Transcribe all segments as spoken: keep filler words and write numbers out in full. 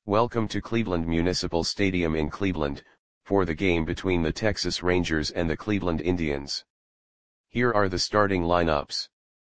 Welcome to Cleveland Municipal Stadium in Cleveland, for the game between the Texas Rangers and the Cleveland Indians. Here are the starting lineups.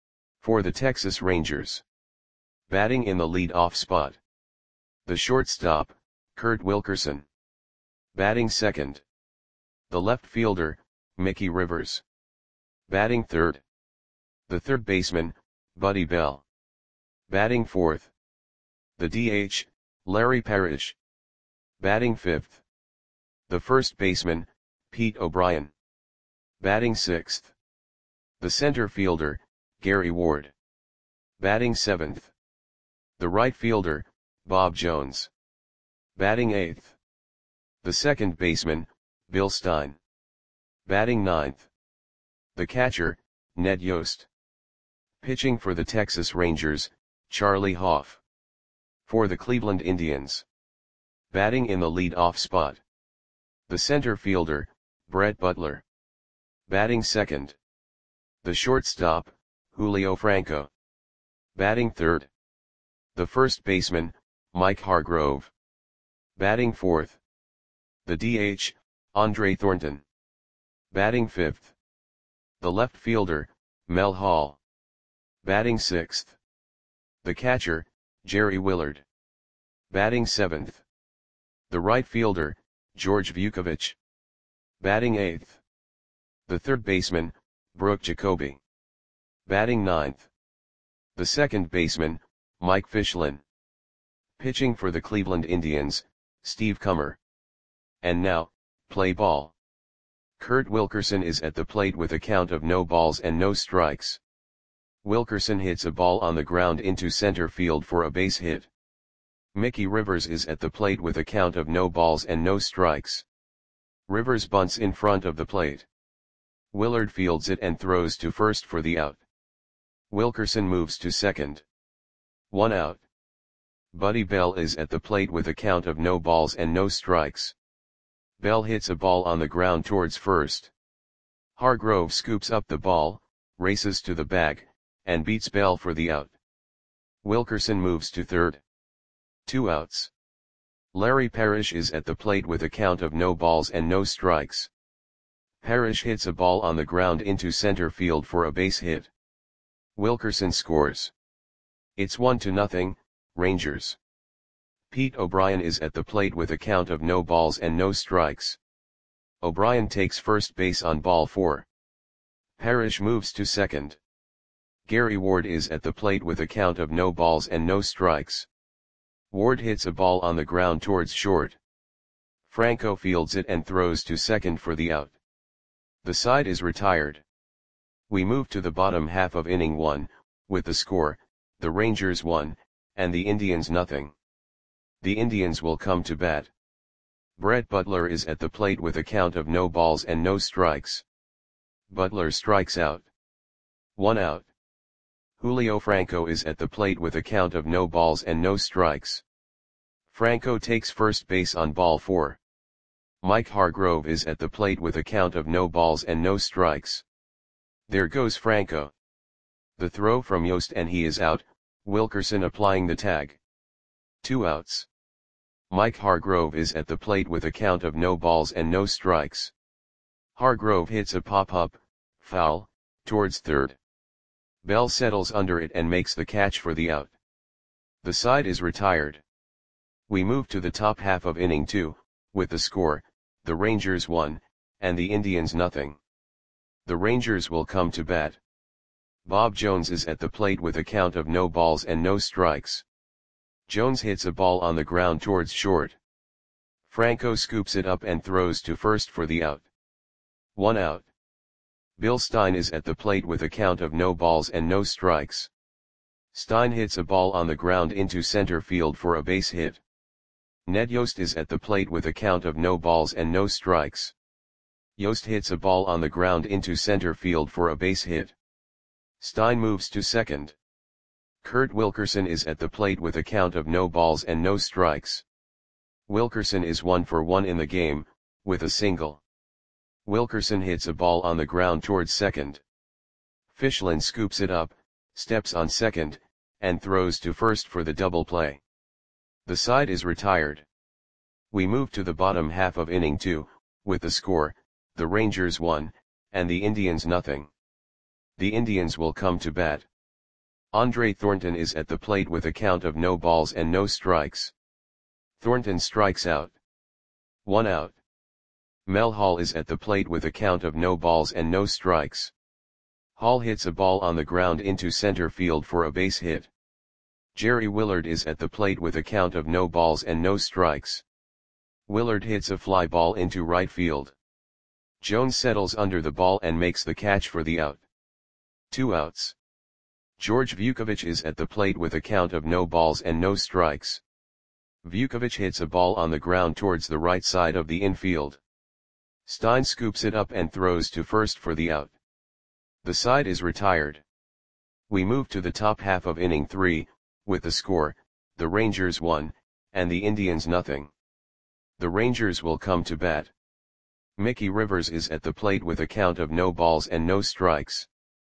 For the Texas Rangers. Batting in the lead-off spot. The shortstop, Kurt Wilkerson. Batting second. The left fielder, Mickey Rivers. Batting third. The third baseman, Buddy Bell. Batting fourth. The D H, Larry Parrish. Batting fifth. The first baseman, Pete O'Brien. Batting sixth. The center fielder, Gary Ward. Batting seventh. The right fielder, Bob Jones. Batting eighth. The second baseman, Bill Stein. Batting ninth. The catcher, Ned Yost. Pitching for the Texas Rangers, Charlie Hoff. For the Cleveland Indians. Batting in the lead-off spot. The center fielder, Brett Butler. Batting second. The shortstop, Julio Franco. Batting third. The first baseman, Mike Hargrove. Batting fourth. The D H, Andre Thornton. Batting fifth. The left fielder, Mel Hall. Batting sixth. The catcher, Jerry Willard. Batting seventh. The right fielder, George Vukovich. Batting eighth. The third baseman, Brooke Jacoby. Batting ninth. The second baseman, Mike Fischlin. Pitching for the Cleveland Indians, Steve Kummer. And now, play ball. Kurt Wilkerson is at the plate with a count of no balls and no strikes. Wilkerson hits a ball on the ground into center field for a base hit. Mickey Rivers is at the plate with a count of no balls and no strikes. Rivers bunts in front of the plate. Willard fields it and throws to first for the out. Wilkerson moves to second. One out. Buddy Bell is at the plate with a count of no balls and no strikes. Bell hits a ball on the ground towards first. Hargrove scoops up the ball, races to the bag, and beats Bell for the out. Wilkerson moves to third. Two outs. Larry Parrish is at the plate with a count of no balls and no strikes. Parrish hits a ball on the ground into center field for a base hit. Wilkerson scores. It's one to nothing, Rangers. Pete O'Brien is at the plate with a count of no balls and no strikes. O'Brien takes first base on ball four. Parrish moves to second. Gary Ward is at the plate with a count of no balls and no strikes. Ward hits a ball on the ground towards short. Franco fields it and throws to second for the out. The side is retired. We move to the bottom half of inning one, with the score, the Rangers one, and the Indians nothing. The Indians will come to bat. Brett Butler is at the plate with a count of no balls and no strikes. Butler strikes out. One out. Julio Franco is at the plate with a count of no balls and no strikes. Franco takes first base on ball four. Mike Hargrove is at the plate with a count of no balls and no strikes. There goes Franco. The throw from Yost and he is out, Wilkerson applying the tag. Two outs. Mike Hargrove is at the plate with a count of no balls and no strikes. Hargrove hits a pop-up, foul, towards third. Bell settles under it and makes the catch for the out. The side is retired. We move to the top half of inning two, with the score, the Rangers one, and the Indians nothing. The Rangers will come to bat. Bob Jones is at the plate with a count of no balls and no strikes. Jones hits a ball on the ground towards short. Franco scoops it up and throws to first for the out. One out. Bill Stein is at the plate with a count of no balls and no strikes. Stein hits a ball on the ground into center field for a base hit. Ned Yost is at the plate with a count of no balls and no strikes. Yost hits a ball on the ground into center field for a base hit. Stein moves to second. Kurt Wilkerson is at the plate with a count of no balls and no strikes. Wilkerson is one for one in the game, with a single. Wilkerson hits a ball on the ground towards second. Fischlin scoops it up, steps on second, and throws to first for the double play. The side is retired. We move to the bottom half of inning two, with the score, the Rangers one, and the Indians nothing. The Indians will come to bat. Andre Thornton is at the plate with a count of no balls and no strikes. Thornton strikes out. One out. Mel Hall is at the plate with a count of no balls and no strikes. Hall hits a ball on the ground into center field for a base hit. Jerry Willard is at the plate with a count of no balls and no strikes. Willard hits a fly ball into right field. Jones settles under the ball and makes the catch for the out. Two outs. George Vukovic is at the plate with a count of no balls and no strikes. Vukovic hits a ball on the ground towards the right side of the infield. Stein scoops it up and throws to first for the out. The side is retired. We move to the top half of inning three, with the score, the Rangers one, and the Indians nothing. The Rangers will come to bat. Mickey Rivers is at the plate with a count of no balls and no strikes.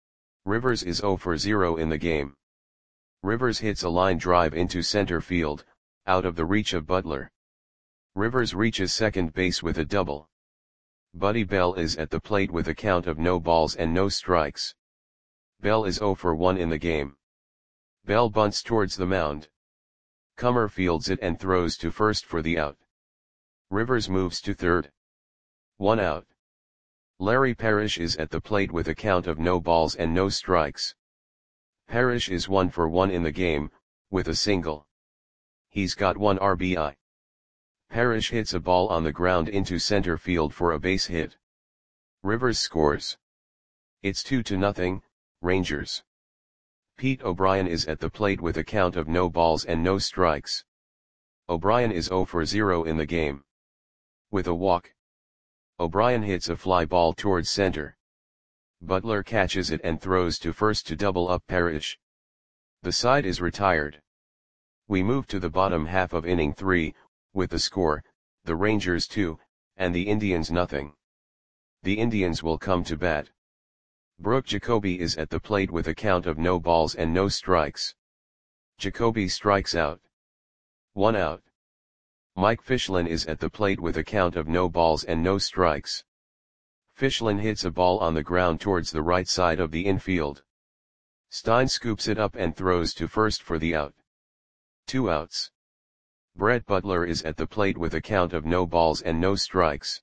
Rivers is zero for zero in the game. Rivers hits a line drive into center field, out of the reach of Butler. Rivers reaches second base with a double. Buddy Bell is at the plate with a count of no balls and no strikes. Bell is zero for one in the game. Bell bunts towards the mound. Comer fields it and throws to first for the out. Rivers moves to third. One out. Larry Parrish is at the plate with a count of no balls and no strikes. Parrish is one for one in the game, with a single. He's got one R B I. Parrish hits a ball on the ground into center field for a base hit. Rivers scores. It's two to nothing, Rangers. Pete O'Brien is at the plate with a count of no balls and no strikes. O'Brien is zero for zero in the game. With a walk, O'Brien hits a fly ball towards center. Butler catches it and throws to first to double up Parrish. The side is retired. We move to the bottom half of inning three, with the score, the Rangers two, and the Indians nothing. The Indians will come to bat. Brooke Jacoby is at the plate with a count of no balls and no strikes. Jacoby strikes out. One out. Mike Fichlin is at the plate with a count of no balls and no strikes. Fichlin hits a ball on the ground towards the right side of the infield. Stein scoops it up and throws to first for the out. Two outs. Brett Butler is at the plate with a count of no balls and no strikes.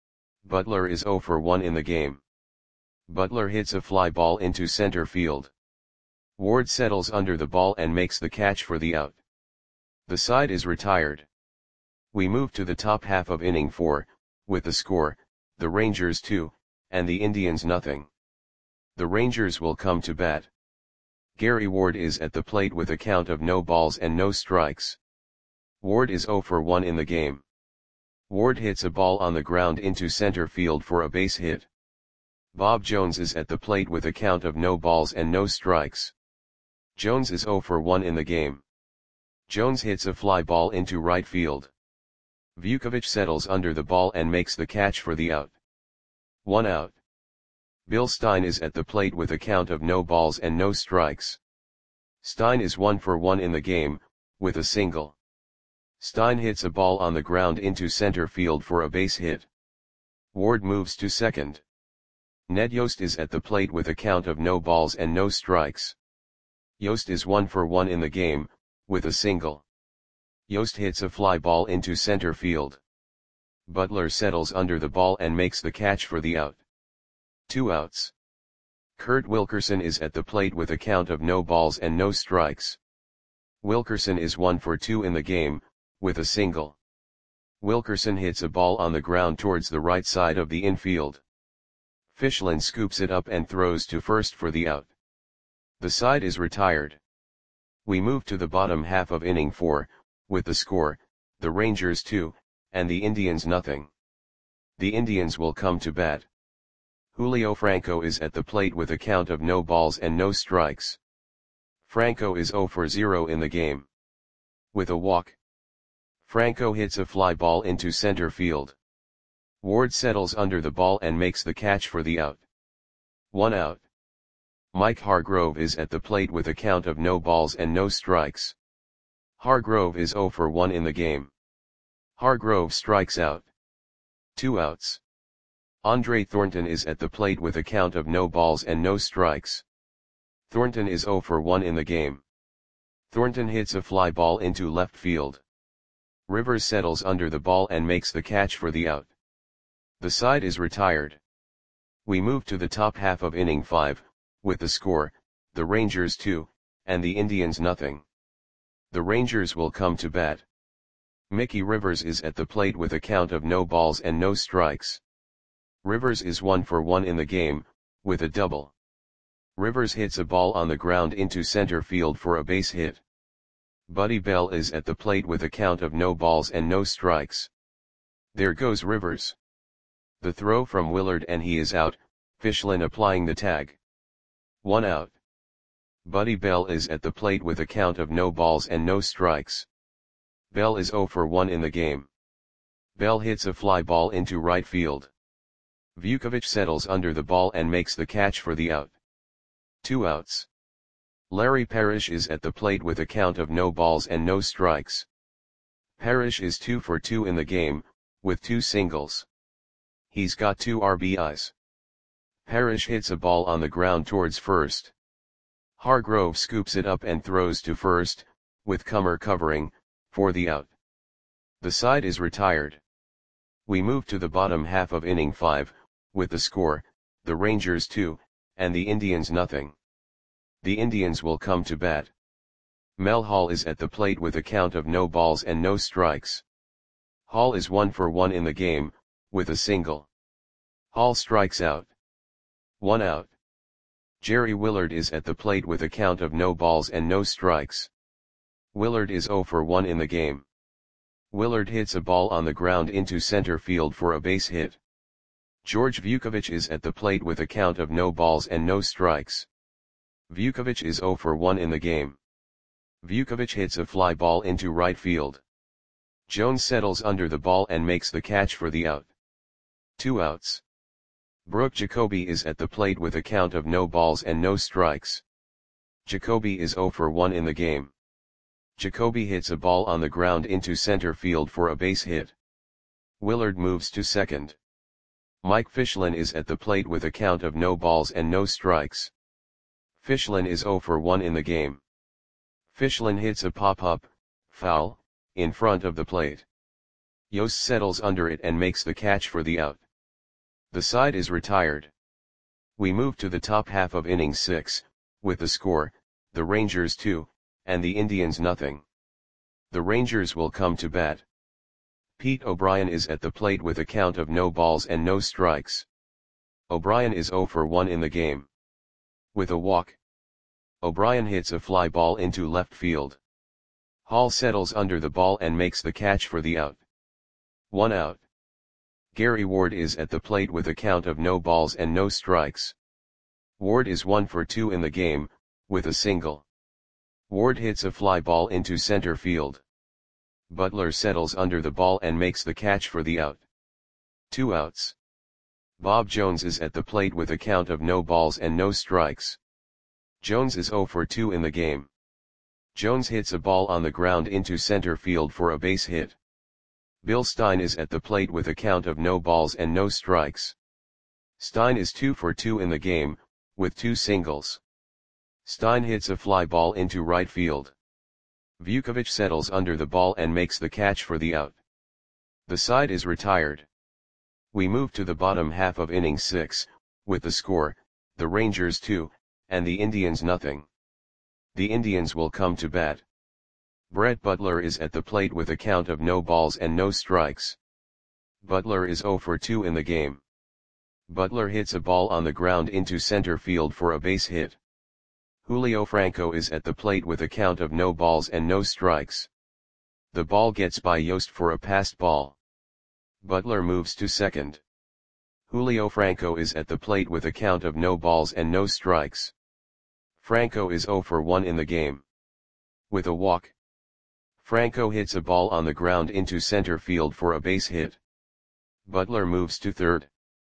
Butler is zero for one in the game. Butler hits a fly ball into center field. Ward settles under the ball and makes the catch for the out. The side is retired. We move to the top half of inning four, with the score, the Rangers two, and the Indians nothing. The Rangers will come to bat. Gary Ward is at the plate with a count of no balls and no strikes. Ward is zero for one in the game. Ward hits a ball on the ground into center field for a base hit. Bob Jones is at the plate with a count of no balls and no strikes. Jones is zero for one in the game. Jones hits a fly ball into right field. Vukovic settles under the ball and makes the catch for the out. One out. Bill Stein is at the plate with a count of no balls and no strikes. Stein is one for one in the game, with a single. Stein hits a ball on the ground into center field for a base hit. Ward moves to second. Ned Yost is at the plate with a count of no balls and no strikes. Yost is one for one in the game, with a single. Yost hits a fly ball into center field. Butler settles under the ball and makes the catch for the out. Two outs. Kurt Wilkerson is at the plate with a count of no balls and no strikes. Wilkerson is one for two in the game, with a single. Wilkerson hits a ball on the ground towards the right side of the infield. Fichlin scoops it up and throws to first for the out. The side is retired. We move to the bottom half of inning four, with the score, the Rangers two, and the Indians nothing. The Indians will come to bat. Julio Franco is at the plate with a count of no balls and no strikes. Franco is zero for zero in the game. With a walk, Franco hits a fly ball into center field. Ward settles under the ball and makes the catch for the out. One out. Mike Hargrove is at the plate with a count of no balls and no strikes. Hargrove is zero for one in the game. Hargrove strikes out. Two outs. Andre Thornton is at the plate with a count of no balls and no strikes. Thornton is zero for one in the game. Thornton hits a fly ball into left field. Rivers settles under the ball and makes the catch for the out. The side is retired. We move to the top half of inning five, with the score, the Rangers two, and the Indians nothing. The Rangers will come to bat. Mickey Rivers is at the plate with a count of no balls and no strikes. Rivers is one for one in the game, with a double. Rivers hits a ball on the ground into center field for a base hit. Buddy Bell is at the plate with a count of no balls and no strikes. There goes Rivers. The throw from Willard and he is out, Fichlin applying the tag. One out. Buddy Bell is at the plate with a count of no balls and no strikes. Bell is zero for one in the game. Bell hits a fly ball into right field. Vukovic settles under the ball and makes the catch for the out. Two outs. Larry Parrish is at the plate with a count of no balls and no strikes. Parrish is two for two in the game, with two singles. He's got two R B Is. Parrish hits a ball on the ground towards first. Hargrove scoops it up and throws to first, with Kummer covering, for the out. The side is retired. We move to the bottom half of inning five, with the score, the Rangers two, and the Indians nothing. The Indians will come to bat. Mel Hall is at the plate with a count of no balls and no strikes. Hall is one for one in the game, with a single. Hall strikes out. One out. Jerry Willard is at the plate with a count of no balls and no strikes. Willard is zero for one in the game. Willard hits a ball on the ground into center field for a base hit. George Vukovic is at the plate with a count of no balls and no strikes. Vukovic is zero for one in the game. Vukovic hits a fly ball into right field. Jones settles under the ball and makes the catch for the out. Two outs. Brooke Jacoby is at the plate with a count of no balls and no strikes. Jacoby is zero for one in the game. Jacoby hits a ball on the ground into center field for a base hit. Willard moves to second. Mike Fichlin is at the plate with a count of no balls and no strikes. Fichlin is zero for one in the game. Fichlin hits a pop-up, foul, in front of the plate. Yost settles under it and makes the catch for the out. The side is retired. We move to the top half of inning six, with the score, the Rangers two, and the Indians nothing. The Rangers will come to bat. Pete O'Brien is at the plate with a count of no balls and no strikes. O'Brien is zero for one in the game. With a walk. O'Brien hits a fly ball into left field. Hall settles under the ball and makes the catch for the out. One out. Gary Ward is at the plate with a count of no balls and no strikes. Ward is one for two in the game, with a single. Ward hits a fly ball into center field. Butler settles under the ball and makes the catch for the out. Two outs. Bob Jones is at the plate with a count of no balls and no strikes. Jones is zero for two in the game. Jones hits a ball on the ground into center field for a base hit. Bill Stein is at the plate with a count of no balls and no strikes. Stein is two for two in the game, with two singles. Stein hits a fly ball into right field. Vukovic settles under the ball and makes the catch for the out. The side is retired. We move to the bottom half of inning six, with the score, the Rangers two, and the Indians nothing. The Indians will come to bat. Brett Butler is at the plate with a count of no balls and no strikes. Butler is zero for two in the game. Butler hits a ball on the ground into center field for a base hit. Julio Franco is at the plate with a count of no balls and no strikes. The ball gets by Yost for a passed ball. Butler moves to second. Julio Franco is at the plate with a count of no balls and no strikes. Franco is zero for one in the game. With a walk. Franco hits a ball on the ground into center field for a base hit. Butler moves to third.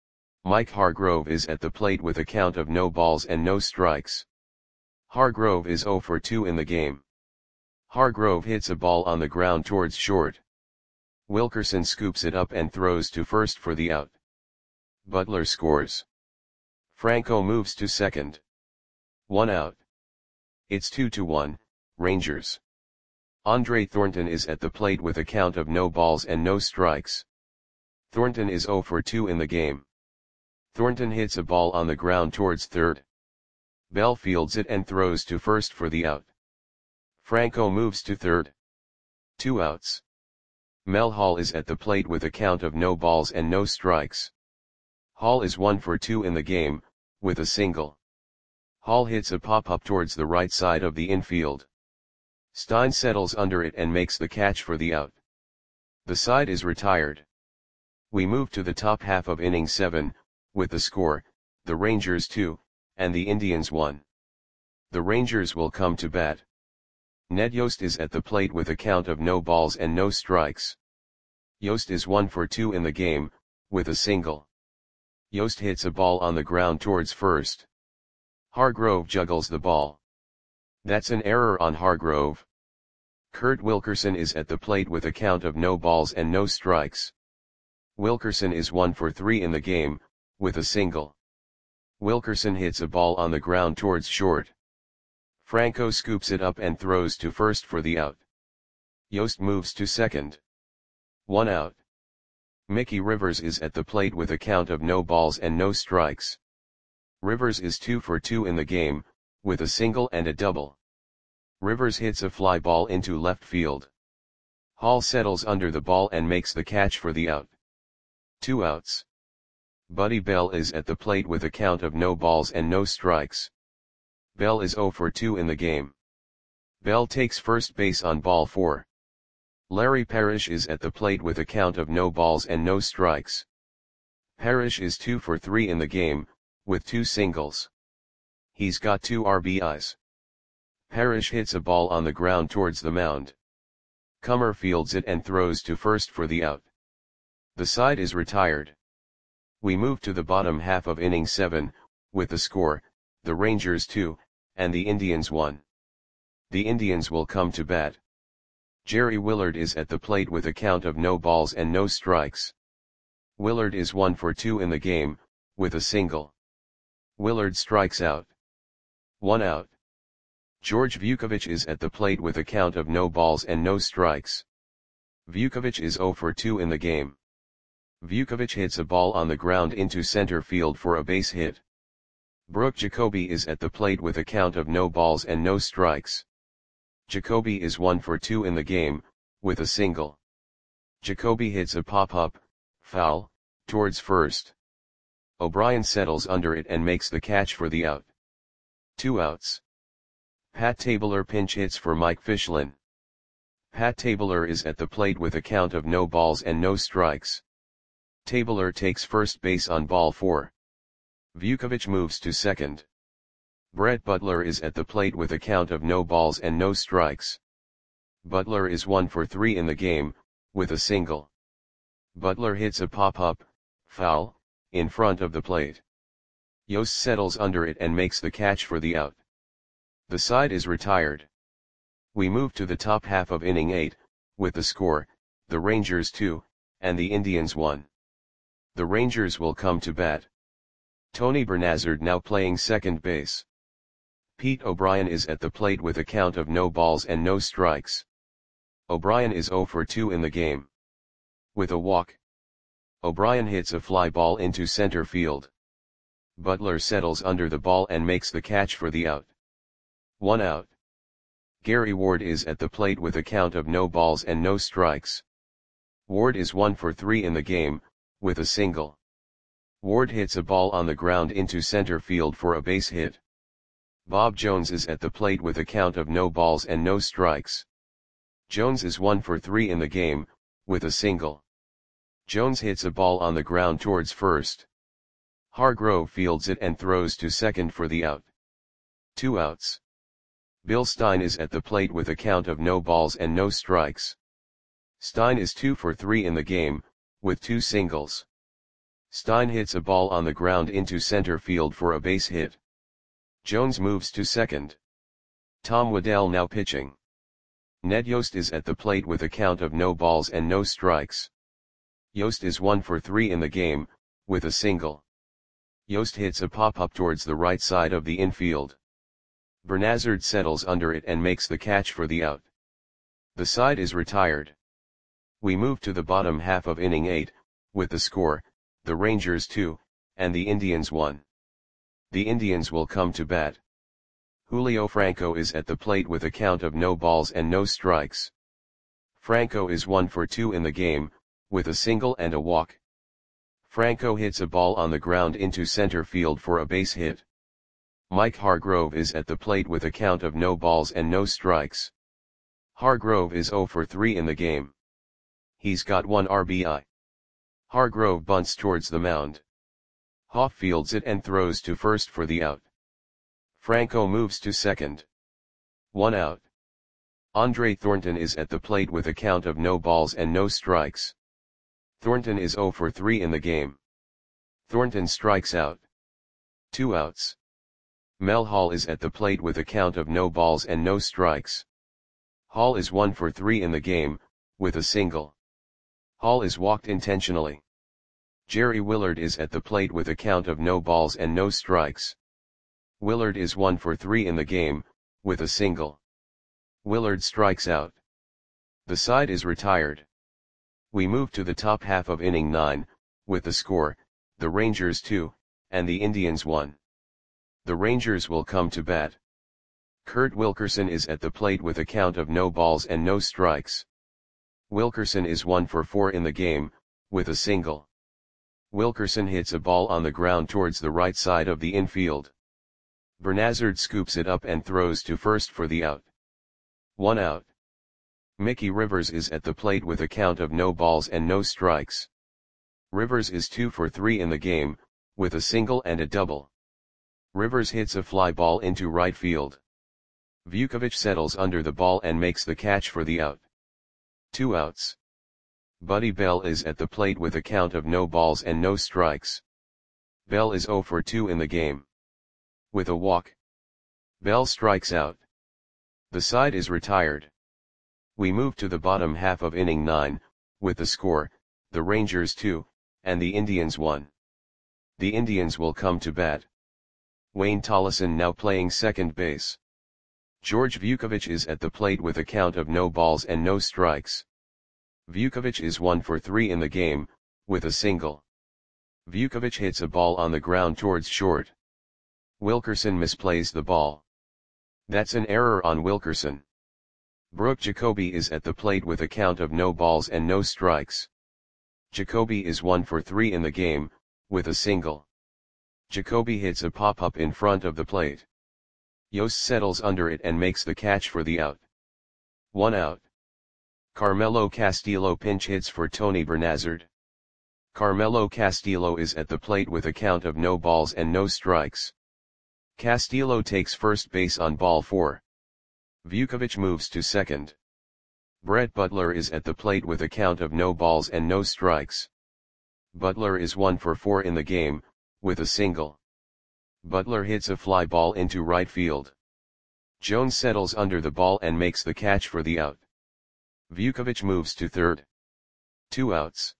Mike Hargrove is at the plate with a count of no balls and no strikes. Hargrove is zero for two in the game. Hargrove hits a ball on the ground towards short. Wilkerson scoops it up and throws to first for the out. Butler scores. Franco moves to second. One out. It's two to one, Rangers. Andre Thornton is at the plate with a count of no balls and no strikes. Thornton is zero for two in the game. Thornton hits a ball on the ground towards third. Bell fields it and throws to first for the out. Franco moves to third. Two outs. Mel Hall is at the plate with a count of no balls and no strikes. Hall is one for two in the game, with a single. Hall hits a pop-up towards the right side of the infield. Stein settles under it and makes the catch for the out. The side is retired. We move to the top half of inning seven, with the score, the Rangers two, and the Indians one. The Rangers will come to bat. Ned Yost is at the plate with a count of no balls and no strikes. Yost is one for two in the game, with a single. Yost hits a ball on the ground towards first. Hargrove juggles the ball. That's an error on Hargrove. Kurt Wilkerson is at the plate with a count of no balls and no strikes. Wilkerson is one for three in the game, with a single. Wilkerson hits a ball on the ground towards short. Franco scoops it up and throws to first for the out. Yost moves to second. One out. Mickey Rivers is at the plate with a count of no balls and no strikes. Rivers is two for two in the game, with a single and a double. Rivers hits a fly ball into left field. Hall settles under the ball and makes the catch for the out. Two outs. Buddy Bell is at the plate with a count of no balls and no strikes. Bell is zero for two in the game. Bell takes first base on ball four. Larry Parrish is at the plate with a count of no balls and no strikes. Parrish is two for three in the game, with two singles. He's got two R B Is. Parrish hits a ball on the ground towards the mound. Comer fields it and throws to first for the out. The side is retired. We move to the bottom half of inning seven, with the score, the Rangers two, and the Indians one. The Indians will come to bat. Jerry Willard is at the plate with a count of no balls and no strikes. Willard is one for two in the game, with a single. Willard strikes out. One out. George Vukovic is at the plate with a count of no balls and no strikes. Vukovic is zero for two in the game. Vukovic hits a ball on the ground into center field for a base hit. Brooke Jacoby is at the plate with a count of no balls and no strikes. Jacoby is one for two in the game, with a single. Jacoby hits a pop-up, foul, towards first. O'Brien settles under it and makes the catch for the out. Two outs. Pat Tabler pinch hits for Mike Fichlin. Pat Tabler is at the plate with a count of no balls and no strikes. Tabler takes first base on ball four. Vukovic moves to second. Brett Butler is at the plate with a count of no balls and no strikes. Butler is one for three in the game, with a single. Butler hits a pop-up, foul, in front of the plate. Yost settles under it and makes the catch for the out. The side is retired. We move to the top half of inning eight, with the score, the Rangers two, and the Indians one. The Rangers will come to bat. Tony Bernazard now playing second base. Pete O'Brien is at the plate with a count of no balls and no strikes. O'Brien is zero for two in the game. With a walk. O'Brien hits a fly ball into center field. Butler settles under the ball and makes the catch for the out. One out. Gary Ward is at the plate with a count of no balls and no strikes. Ward is one for three in the game, with a single. Ward hits a ball on the ground into center field for a base hit. Bob Jones is at the plate with a count of no balls and no strikes. Jones is one for three in the game, with a single. Jones hits a ball on the ground towards first. Hargrove fields it and throws to second for the out. Two outs. Bill Stein is at the plate with a count of no balls and no strikes. Stein is two for three in the game, with two singles. Stein hits a ball on the ground into center field for a base hit. Jones moves to second. Tom Waddell now pitching. Ned Yost is at the plate with a count of no balls and no strikes. Yost is one for three in the game, with a single. Yost hits a pop-up towards the right side of the infield. Bernazard settles under it and makes the catch for the out. The side is retired. We move to the bottom half of inning eight, with the score, the Rangers two, and the Indians one. The Indians will come to bat. Julio Franco is at the plate with a count of no balls and no strikes. Franco is one for two in the game, with a single and a walk. Franco hits a ball on the ground into center field for a base hit. Mike Hargrove is at the plate with a count of no balls and no strikes. Hargrove is zero for three in the game. He's got one R B I. Hargrove bunts towards the mound. Hoff fields it and throws to first for the out. Franco moves to second. One out. Andre Thornton is at the plate with a count of no balls and no strikes. Thornton is zero for three in the game. Thornton strikes out. Two outs. Mel Hall is at the plate with a count of no balls and no strikes. Hall is one for three in the game, with a single. Hall is walked intentionally. Jerry Willard is at the plate with a count of no balls and no strikes. Willard is one for three in the game, with a single. Willard strikes out. The side is retired. We move to the top half of inning nine, with the score, the Rangers two, and the Indians one. The Rangers will come to bat. Kurt Wilkerson is at the plate with a count of no balls and no strikes. Wilkerson is one for four in the game, with a single. Wilkerson hits a ball on the ground towards the right side of the infield. Bernazard scoops it up and throws to first for the out. One out. Mickey Rivers is at the plate with a count of no balls and no strikes. Rivers is two for three in the game, with a single and a double. Rivers hits a fly ball into right field. Vukovic settles under the ball and makes the catch for the out. Two outs. Buddy Bell is at the plate with a count of no balls and no strikes. Bell is zero for two in the game. With a walk. Bell strikes out. The side is retired. We move to the bottom half of inning nine, with the score, the Rangers two, and the Indians one. The Indians will come to bat. Wayne Tollison now playing second base. George Vukovic is at the plate with a count of no balls and no strikes. Vukovic is one for three in the game, with a single. Vukovic hits a ball on the ground towards short. Wilkerson misplays the ball. That's an error on Wilkerson. Brooke Jacoby is at the plate with a count of no balls and no strikes. Jacoby is one for three in the game, with a single. Jacoby hits a pop-up in front of the plate. Yost settles under it and makes the catch for the out. One out. Carmelo Castillo pinch hits for Tony Bernazard. Carmelo Castillo is at the plate with a count of no balls and no strikes. Castillo takes first base on ball four. Vukovic moves to second. Brett Butler is at the plate with a count of no balls and no strikes. Butler is one for four in the game, with a single. Butler hits a fly ball into right field. Jones settles under the ball and makes the catch for the out. Vukovic moves to third. Two outs.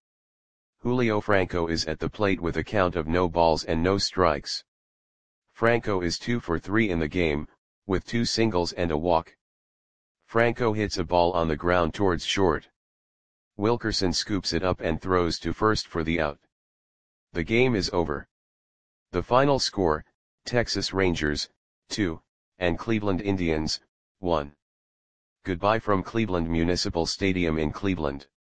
Julio Franco is at the plate with a count of no balls and no strikes. Franco is two for three in the game, with two singles and a walk. Franco hits a ball on the ground towards short. Wilkerson scoops it up and throws to first for the out. The game is over. The final score, Texas Rangers, two, and Cleveland Indians, one. Goodbye from Cleveland Municipal Stadium in Cleveland.